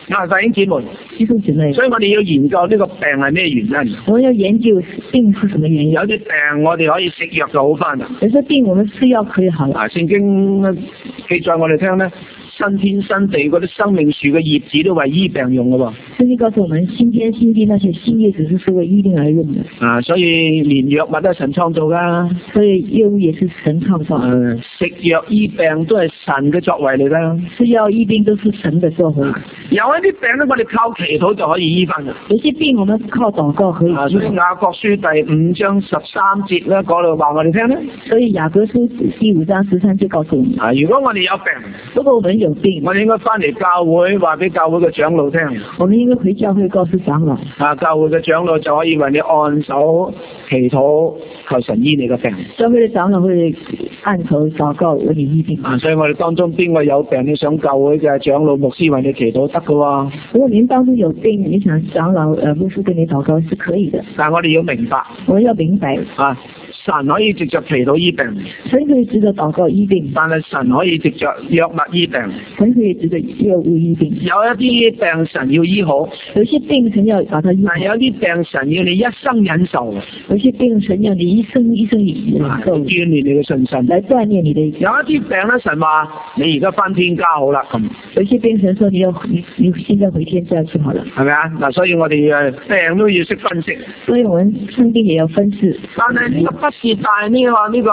弟兄姊妹， 弟兄姊妹， 所以我哋要研究呢個病係咩原因。 我們要研究病是什麼原因。 有啲病我哋可以食藥就好翻啦。 有些病我們吃藥可以好了。 聖經記載我哋聽咧，新天新地嗰啲生命樹嘅葉子都為醫病用嘅喎。 聖經告訴我們，新天新地那些新葉子是為醫病而用的。 所以連藥物都係神創造噶。 所以藥物也是神創造。 食藥醫病都係神嘅作為嚟噶。 吃藥醫病都是神嘅作為。 有一啲病咧，我哋靠祈禱就可以醫翻嘅。 有些病我們靠禱告可以醫。 所以雅各書第5章13節咧，講到話我哋聽咧。所以雅各書第5章13節告訴我們， 如果我哋有病， 如果我們有病， 我哋應該翻嚟教會話俾教會嘅長老聽。 我們應該回教會告訴長老。 教會嘅長老就可以為你按手祈禱，求神醫你嘅病。 教會嘅長老會按手禱告為你醫病。 所以我哋當中邊個有病，你想教會嘅長老牧師為你祈禱得嘅喎。 如果您當中有病，你想長老牧師跟你禱告是可以的。 但係我哋要明白， 我要明白神可以藉着祈禱醫病， 神可以藉着禱告醫病， 但係神可以藉着藥物醫病， 神可以藉着藥物醫病。 有一啲病神要醫好， 有些病神要把它醫好， 但有啲病神要你一生忍受， 有些病神要你一生忍受， 鍛煉你嘅信心， 來鍛煉你的。 有一啲病咧，神話你而家返天家好啦咁。 有些病神說你現在回天家就好了， 係咪啊？所以我哋病都要識分析， 所以我們生病也要分析。 但係呢個畢士大呢個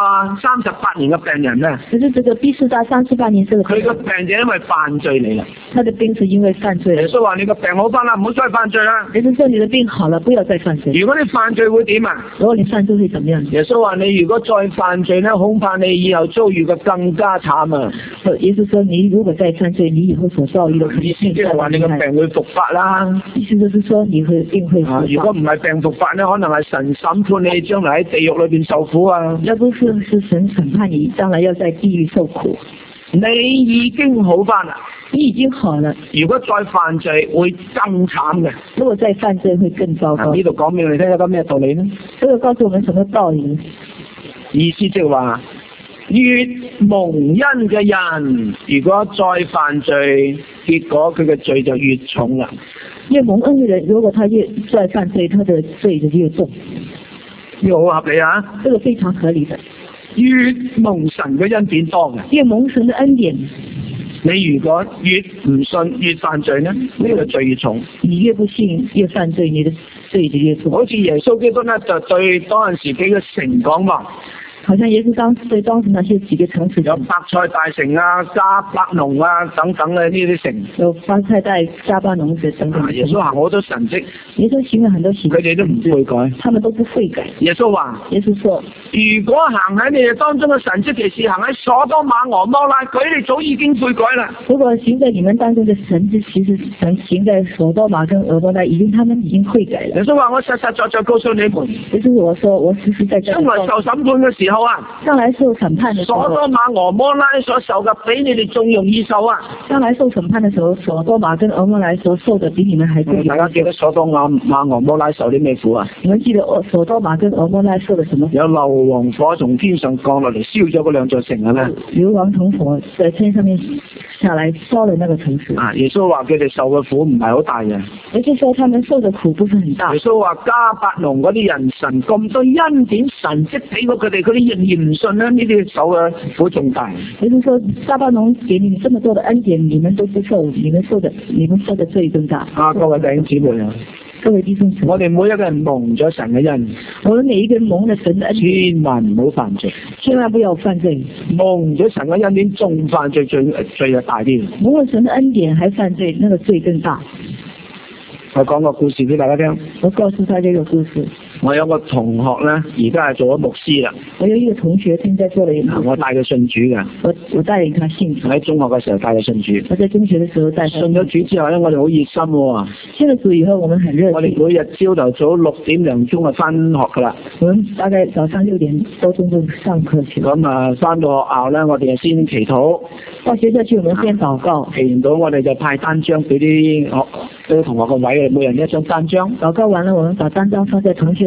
38年嘅病人咧， 可是這個畢士大38年這個， 佢個病就因為犯罪嚟啦。 他的病是因為犯罪。 耶穌話你個病好翻啦，唔好再犯罪啦。 耶穌說你的病好了，不要再犯罪。 如果你犯罪會點啊？ 如果你犯罪會怎麼樣？ 耶穌話你如果再犯罪咧，恐怕你以後遭遇嘅更加慘啊！ 耶穌說你如果再犯罪，你以後所遭遇的意思即係話你個病會復發啦。 意思就是說你會病會復發。 如果唔係病復發咧，可能係神審判你將來喺地獄裏邊受苦啊！ 要不是神審判你，將來要在地獄受苦。 你已經好翻啦， 你已經好了。 如果再犯罪會更慘嘅。 如果再犯罪會更糟糕。 呢度講俾你聽有個咩道理呢？ 這個告訴我們什麼道理？ 意思即係話，越蒙恩嘅人，如果再犯罪，結果佢嘅罪就越重啦。 越蒙恩嘅人，如果他越再犯罪，他的罪就越重。 呢個好合理啊！ 這個非常合理的。 越蒙神嘅恩典多嘅， 越蒙神嘅恩典。 你如果越唔信越犯罪呢，呢個罪越重。 你越不信越犯罪，你的罪就越重。 好似耶穌基督呢，就對當陣時幾個城講話。 好像耶穌對當時那些幾個城市， 有伯賽大城啊、迦百農啊等等嘅呢啲城，有伯賽大、迦百農嘅等等。 耶穌行好多神蹟， 耶穌行了很多神蹟， 佢哋都唔悔改， 他們都不悔改。 耶穌話： 耶穌說， 如果行喺你哋當中嘅神蹟奇事，行喺所多瑪俄摩拉，佢哋早已經悔改啦。 如果行在你們當中嘅神蹟奇事，行在所多瑪跟俄摩拉，他們已經悔改了。 耶穌話：我實實在在告訴你們， 耶穌我說我實實在在， 將來受審判嘅時候啊， 將來受審判的時候， 所多瑪俄摩拉所受嘅比你哋仲容易受啊！ 將來受審判的時候，所多瑪跟俄摩拉所受的比你們還更。 大家記得所多瑪俄摩拉受啲咩苦啊？ 你們記得所多瑪跟俄摩拉受的什麼？ 有硫磺火從天上降落嚟燒咗嗰兩座城啊！ 硫磺同火在天上面下來燒了那個城市。 耶穌話佢哋受嘅苦唔係好大嘅。 耶穌說他們受的苦不是很大。 耶穌話迦百農嗰啲人神咁多恩典神蹟俾過佢哋，佢哋仍然唔信咧，呢啲受嘅苦仲大。耶穌說迦百農給你們這麼多的恩典，你們都不受，你們受的罪更大。 各位弟兄姊妹啊！ 各位弟兄姊妹， 我哋每一個人蒙咗神嘅恩， 我們每一個人蒙了神的恩典， 千萬唔好犯罪， 千萬不要犯罪。 蒙咗神嘅恩典仲犯罪，罪就大啲。 蒙了神的恩典還犯罪，那個罪更大。 我講個故事俾大家聽。 我告訴大家一個故事。 我有個同學咧，而家係做咗牧師啦。 我有一個同學，現在做了一個。我帶佢信主嘅。 我帶領他信主。 喺中學嘅時候帶佢信主。 我在中學嘅時候帶。 信咗主之後咧，我哋好熱心喎。 信咗主以後，我們很熱心。 我哋每日朝頭早6點零鐘就翻學噶啦。 我們大概早上6點多鐘就上課去。 咁啊，翻到學校咧，我哋就先祈禱。 到學校去，我們先禱告。 祈完到我哋就派單張俾啲同學個位，每人一張單張。 禱告完了，我們把單張放在同學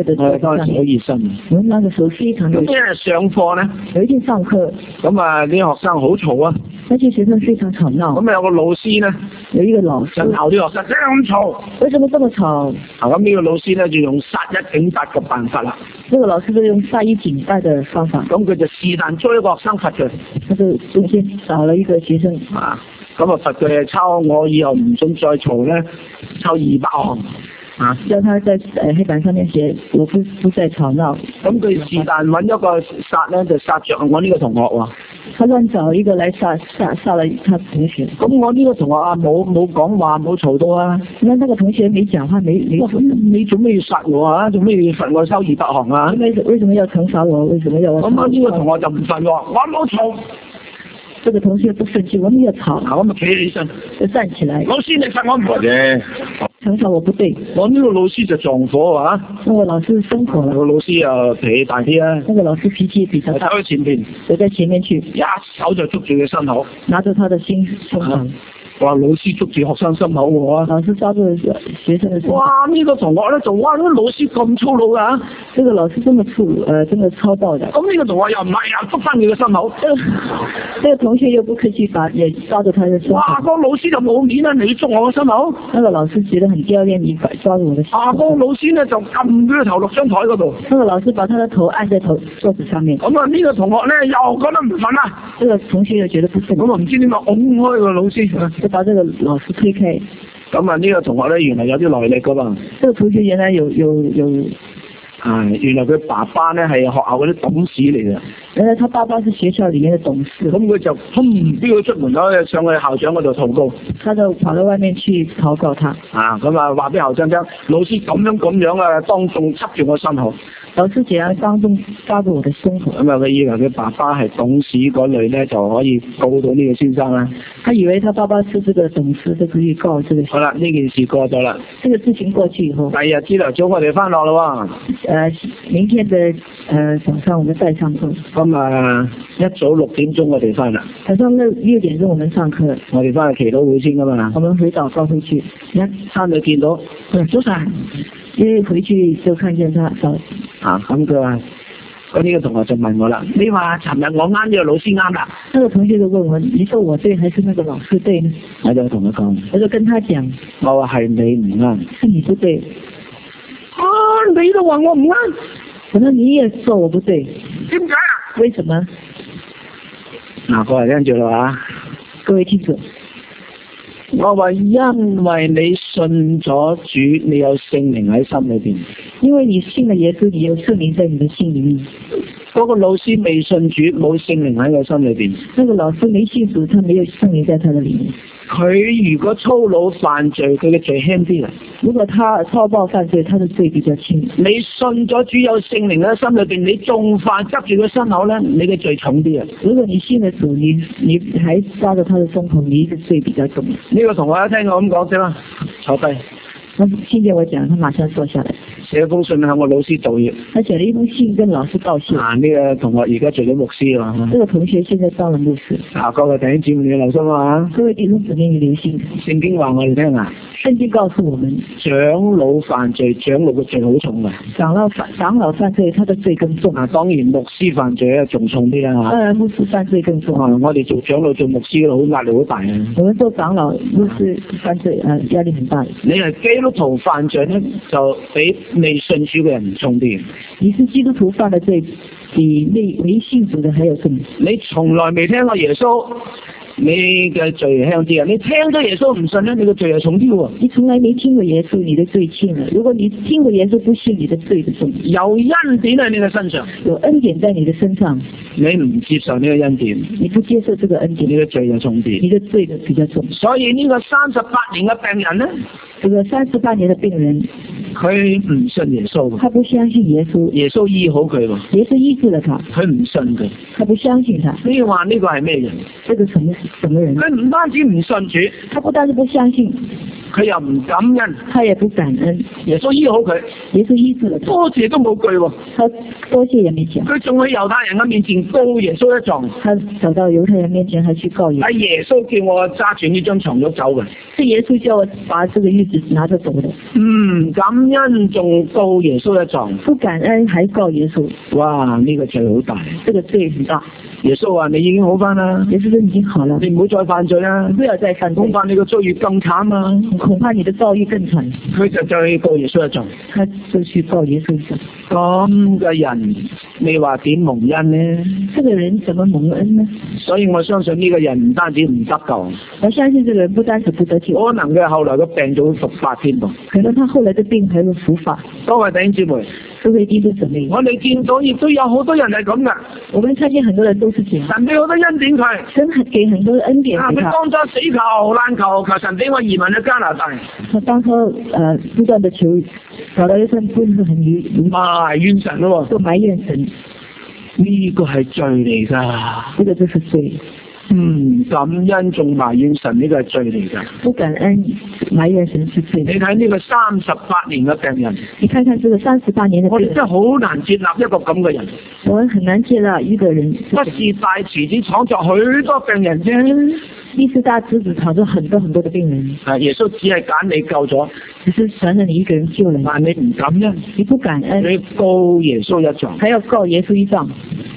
的我哋當時好熱心。 我們那個時候非常熱心。 咁一日上課咧， 有一天上課， 咁啊啲學生好嘈啊， 那些學生非常吵鬧。 咁有個老師咧， 有一個老師就鬧啲學生，點解咁嘈？ 為什麼這麼吵？ 咁呢個老師咧就用殺一儆百嘅辦法啦。 這個老師就用殺一儆百的方法。 咁佢就是但捉一個學生罰佢， 他就中間找了一個學生。 咁啊罰佢抄我以後唔准再嘈咧，抄200行。 叫他在黑板上面寫我不再吵鬧。 咁佢是但揾一個殺咧，就殺着我呢個同學喎。 他亂找一個來殺了他同學。 咁我呢個同學冇講話，冇嘈到啊。 那個同學沒講話， 你做咩要殺我啊？做咩要罰我抄200行啊？ 為什麼要懲罰我？為什麼要？ 咁我呢個同學就唔忿喎，我冇嘈。 這個同學不生氣，我沒有吵。 我咪企起身， 就站起來。 老師你罰我唔對啫， 懲罰我不對。 我呢個老師就撞火啊！ 那個老師生火了。 個老師啊脾氣大啲啊。 那個老師脾氣比較大。 走去前邊， 走在前面去， 一手就捉住佢心口， 拿着他的胸口。 哇！老師捉住學生心口喎。 老師抓住學生的心口。 哇！呢個同學咧仲哇，呢個老師咁粗魯㗎。 這個老師這麼這麼粗暴的。 咁呢個同學又唔係啊，捉翻佢嘅心口。 這個同學又不客氣，也抓住他的心口。 哇！個老師就冇面啦，你捉我嘅心口。 那個老師覺得很丟臉，你抓住我的心口。 個老師咧就撳佢個頭落張台嗰度。 那個老師把他的頭按在桌子上面。 咁啊呢個同學咧又覺得唔忿啦。 這個同學又覺得不忿。 咁啊唔知點解拱開個老師， 就把這個老師推開。 咁啊呢個同學咧原來有啲來歷噶嘛。 這個同學原來有。 原來佢爸爸咧係學校嗰啲董事嚟嘅。 原來他爸爸是學校裏面的董事。 咁佢就飆出門口上去校長嗰度禱告。 他就跑到外面去禱告他。 咁啊話俾校長聽，老師咁樣啊，當眾插住我心口。 老師這樣當眾抓住我的胸口。咁啊佢以為佢爸爸係董事嗰類咧，就可以告到呢個先生啦。 他以為他爸爸是這個董事，就可以告這個。 好啦，呢件事過咗啦。 這個事情過去以後。 第二日朝頭早我哋翻學咯喎。 明天的早上我們再上課。 咁啊，一早6點鐘我哋翻啦。 早上6點鐘我們上課。 我哋翻去祈禱會先噶嘛。 我們回禱告回去， 一翻就見到，早晨。 一回去就看見他早。 咁佢話，嗰呢個同學就問我啦，你話尋日我啱呢個老師啱啦？ 那個同學就問我，你說我對還是那個老師對呢？ 我就同佢講， 我就跟他講， 我話係你唔啱， 是你不對。 你都話我唔啱， 可能你也說我不對， 點解啊？ 為什麼？ 各位聽住啦， 各位聽住。 我話因為你信咗主，你有聖靈喺心裏邊。 因為你信了耶穌，你有聖靈在你的心裏面。 嗰個老師未信主，冇聖靈喺佢心裏邊。 那個老師沒信主，他沒有聖靈在他的裏面。 佢如果粗魯犯罪，佢嘅罪輕啲啦。 如果他粗暴犯罪，他的罪比較輕。 你信咗主有聖靈喺心裏邊，你仲犯執住個心口咧，你嘅罪重啲啊！ 如果你信了主，你還抓着他的胸口，你嘅罪比較重。 呢個同學一聽我咁講先啦，坐低。 聽見我講，他馬上坐下來。 寫封信向我老師道歉。 他寫了一封信跟老師道歉。 呢個同學而家做咗牧師啦。 這個同學現在當了牧師。 各位弟兄姊妹你留心啊！ 各位弟兄姊妹你留心。 聖經話我哋聽啊。 聖經告訴我們， 長老犯罪，長老嘅罪好重嘅。 長老犯罪，他的罪更重。 當然牧師犯罪啊，仲重啲啦。 當然牧師犯罪更重。 我哋做長老做牧師好壓力好大啊。 我們做長老牧師犯罪壓力很大。 你係基督徒犯罪咧，就比未信主嘅人重啲。 你是基督徒犯的罪，比未信主的還有重。 你從來未聽過耶穌，你嘅罪輕啲啊！你聽咗耶穌唔信咧，你嘅罪又重啲喎。 你從來沒聽過耶穌，你的罪輕了。如果你聽過耶穌不信，你的罪就重。 有恩典喺你嘅身上， 有恩典在你的身上， 你唔接受呢個恩典， 你不接受這個恩典， 你嘅罪就重啲， 你的罪就比較重。 所以呢個38年嘅病人咧， 這個38年的病人， 佢唔信耶穌， 他不相信耶穌， 耶穌醫好佢喎， 耶穌醫治了他， 佢唔信佢， 他不相信他。 你話呢個係咩人？ 這個什麼人？ 佢唔單止唔信主， 他不單止不相信， 佢又唔感恩， 他也不感恩。 耶穌醫好佢， 耶穌醫治了他， 多謝都冇句喎， 他多謝也沒講。 佢仲去猶太人嘅面前告耶穌一狀， 他走到猶太人面前，還去告耶穌。 係耶穌叫我揸住呢張床褥走嘅， 是耶穌叫我把這個褥子拿着走的。 感恩仲告耶穌一狀， 不感恩還告耶穌。 哇！呢個罪好大， 這個罪很大。 耶穌話：你已經好返啦， 耶穌說你已經好了， 你唔好再犯罪啦， 不要再犯罪， 恐怕你個遭遇更慘啊！ 恐怕你的遭遇更慘。 佢就去告耶穌一狀， 他就去告耶穌一狀。 咁嘅人，你話點蒙恩呢？ 這個人怎麼蒙恩呢？ 所以我相信呢個人唔單止唔得救， 我相信這個人不單止不得救， 可能佢後來個病就會復發添噃。 可能他後來的病還會復發。 各位弟兄姊妹， 各位弟兄姊妹， 我哋見到亦都有好多人係咁噶。 我們看見很多人都是這樣。 神俾好多恩典佢， 神給很多恩典給他。 佢當初死求爛求神俾我移民去加拿大。 他當初不斷的求，找到一份不是很埋怨神咯， 就埋怨神。 呢個係罪嚟㗎。 呢個就是罪。 感恩仲埋怨神，呢個係罪嚟㗎。 不感恩埋怨神是罪。 你睇呢個38年嘅病人， 你看看這個38年的病人， 我哋真係好難接納一個咁嘅人。 我們很難接納一個人。 不是大池子闖咗許多病人啫， 不是大池子闖咗很多很多的病人。 耶穌只係揀你救咗， 只是選了你一個人救了你。 但你唔感恩， 你不感恩， 你告耶穌一狀， 還要告耶穌一狀。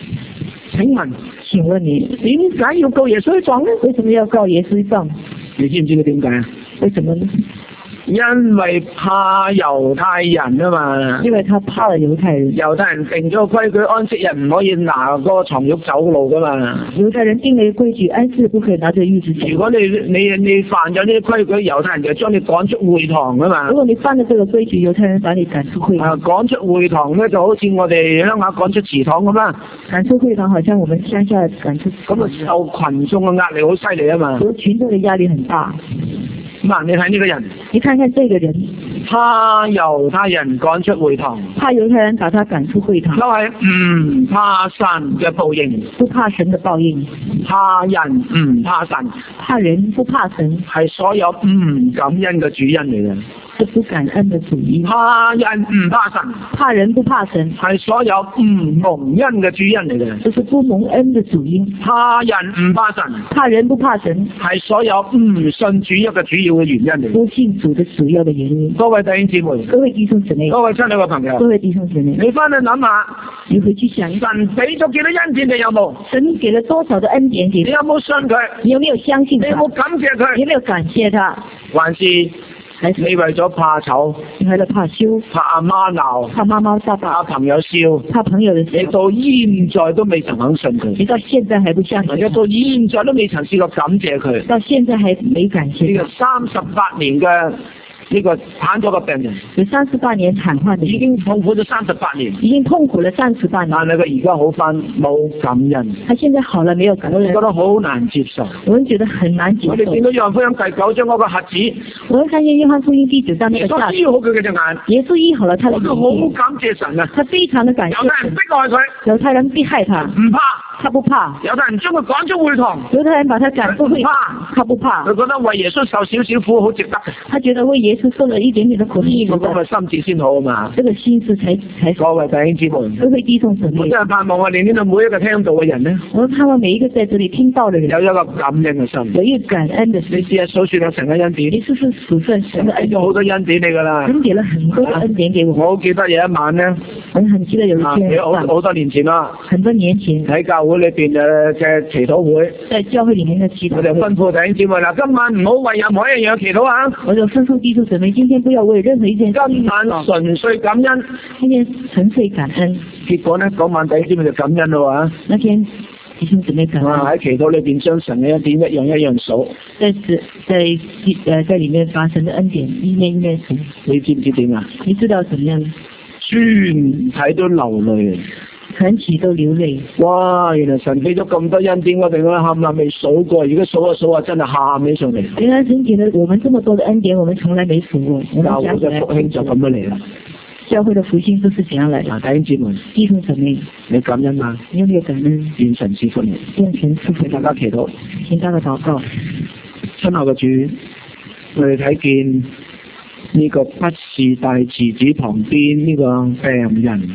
請問你點解要告耶穌一狀呢？ 為什麼要告耶穌一狀？ 你知唔知佢點解啊？ 為什麼呢？ 因為怕猶太人啊嘛， 因為他怕了猶太人。 猶太人定咗個規矩，安息日唔可以拿個床褥走路噶嘛。 猶太人定了規矩，安息日不可以拿着褥子走。 如果你犯咗呢啲規矩，猶太人就將你趕出會堂噶嘛。 如果你犯咗這個規矩，猶太人把你趕出會堂。 趕出會堂咧，就好似我哋鄉下趕出祠堂咁啦。 趕出會堂，好像我們鄉下趕出。 咁啊，受群眾嘅壓力好犀利啊嘛。 受群眾嘅壓力很大。 你睇呢個人， 你看看這個人， 怕猶太人趕出會堂， 怕猶太人把他趕出會堂， 都係唔怕神嘅報應， 不怕神嘅報應， 怕人唔怕神， 怕人不怕神， 係所有唔感恩嘅主因嚟嘅。 是不感恩的主因。 怕人唔怕神， 怕人不怕神， 係所有唔蒙恩嘅主因嚟嘅。 這是不蒙恩的主因。 怕人唔怕神， 怕人不怕神， 係所有唔信主一個主要嘅原因嚟。 不信主的主要的原因。 各位弟兄姊妹， 各位弟兄姊妹， 各位親愛嘅朋友， 各位弟兄姊妹， 你翻去諗下， 你回去想， 神俾咗幾多恩典你有冇？ 神給了多少的恩典給你？ 你有冇信佢？ 你有沒有相信他？ 你有冇感謝佢？ 你有沒有感謝他？ 還是你為咗怕醜， 你為了怕羞， 怕阿媽鬧， 怕媽媽爸爸， 怕朋友笑， 怕朋友的笑， 你到現在都未曾肯信佢， 你到現在還不相信， 或者到現在都未曾試過感謝佢， 到現在還沒感謝。 呢個38年嘅呢個癱咗個病人， 有38年癱瘓的， 已經痛苦咗38年， 已經痛苦了38年， 但係佢而家好翻，冇感恩。 他現在好了沒有感恩？ 我覺得好難接受。 我們覺得很難接受。 我哋見到約翰福音第9章嗰個瞎子， 我們看見約翰福音第9章那個瞎子， 耶穌醫好佢嘅隻眼， 耶穌醫好了他的眼睛， 我好感謝神啊！ 他非常的感謝神。 猶太人迫害佢， 猶太人迫害他， 唔怕， 他不怕。 猶太人將佢趕出會堂， 猶太人把他趕出會堂，他不怕。 佢覺得為耶穌受少少苦好值得嘅。 他覺得為耶穌受了一點點的苦， 呢個咁嘅心智先好啊嘛。 這個心智才各位弟兄姊妹， 各位弟兄姊妹， 我真係盼望我哋呢度每一個聽到嘅人呢， 我盼望每一個在這裏聽到的人有一個感恩嘅心， 有一個感恩的心。 你試下數算下神嘅恩典， 你試試數算神的恩典， 有好多恩典嚟噶啦。 神給了很多的恩典給我。 我好記得有一晚呢， 我很記得有一天， 好多年前啦， 很多年前喺教會裏邊嘅祈禱會， 在教會裏面嘅祈禱會， 我就吩咐弟兄姊妹啦，今晚唔好為任何一樣祈禱啊！ 我就吩咐弟兄姊妹，今天不要為任何一件事， 今晚純粹感恩， 今天純粹感恩。 結果呢，嗰晚弟兄姊妹就感恩咯喎。 那天弟兄姊妹感恩。 喺祈禱裏邊將神嘅恩典一樣一樣數。 在裏面發生的恩典一面一面數。 你知唔知點啊？ 你知道怎麼樣？ 全體都流淚。 全體都流淚。 哇！原來神俾咗咁多恩典，我哋喊未數過，如果數下數下，真係喊起上嚟。 原來神給了我們這麼多的恩典，我們從來沒數過。 教會嘅復興就咁樣嚟啦。 教會的復興都是這樣來的。 弟兄姊妹， 弟兄姊妹， 你感恩嗎？ 你有沒有感恩？ 願神賜福你。 願神賜福你。 大家祈禱。 請大家禱告。 親愛嘅主， 我哋睇見呢個畢士大池子旁邊呢個病人，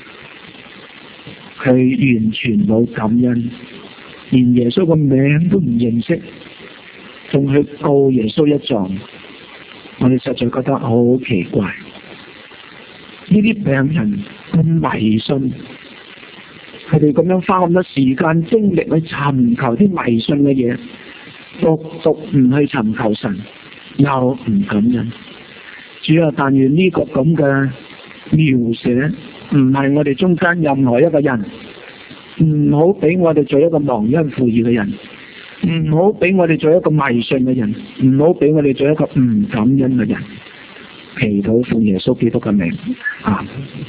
佢完全冇感恩，連耶穌個名都唔認識，仲去告耶穌一狀。我哋實在覺得好奇怪，呢啲病人咁迷信，佢哋咁樣花咁多時間精力去尋求啲迷信嘅嘢，獨唔去尋求神，又唔感恩。主啊，但願呢個咁嘅描寫唔係我哋中間任何一個人，唔好俾我哋做一個忘恩負義嘅人，唔好俾我哋做一個迷信嘅人，唔好俾我哋做一個唔感恩嘅人。祈禱奉耶穌基督嘅名，阿們。